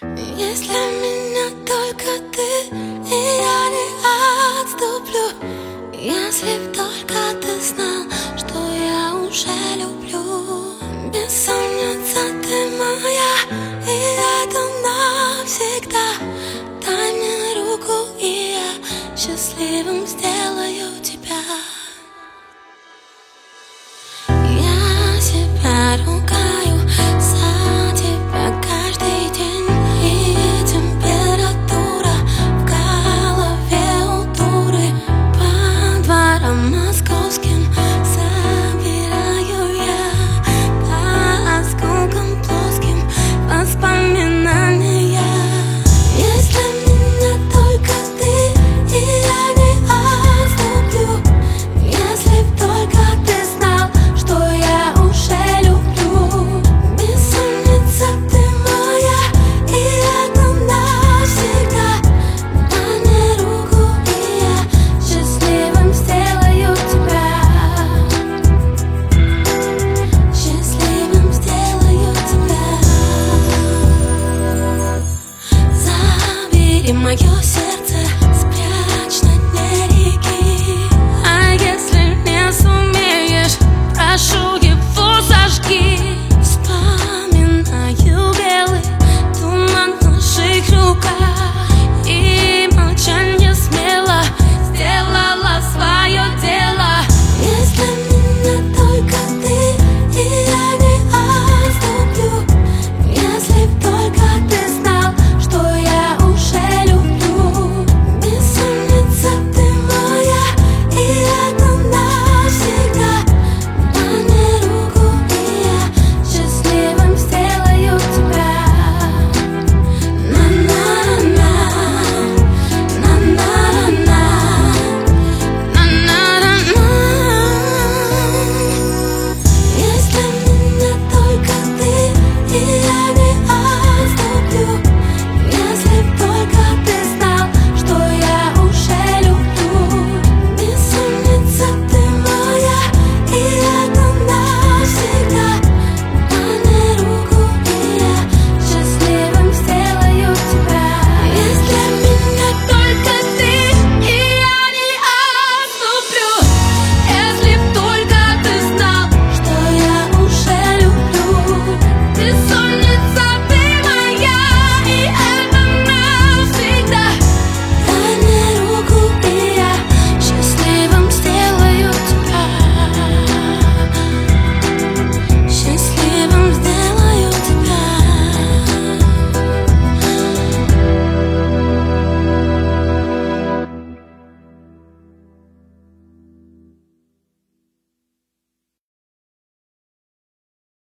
Если меня только ты, и я не отступлю. Если б только ты знал, что я уже люблю. Бессонница ты моя, и это навсегда. Дай мне руку, и я счастливым сделаю тебя. Я себя ругаю за тебя каждый день. И температура в голове у дуры. По дворам московским собираю я по осколкам плоским воспоминания. Если меня только ты, и я не отступлю. Если б только ты знал, что я уже люблю. Бессонница ты моя, и это навсегда. Дай мне руку, и я счастливым сделаю тебя. Счастливым сделаю тебя. Забери мое сердце.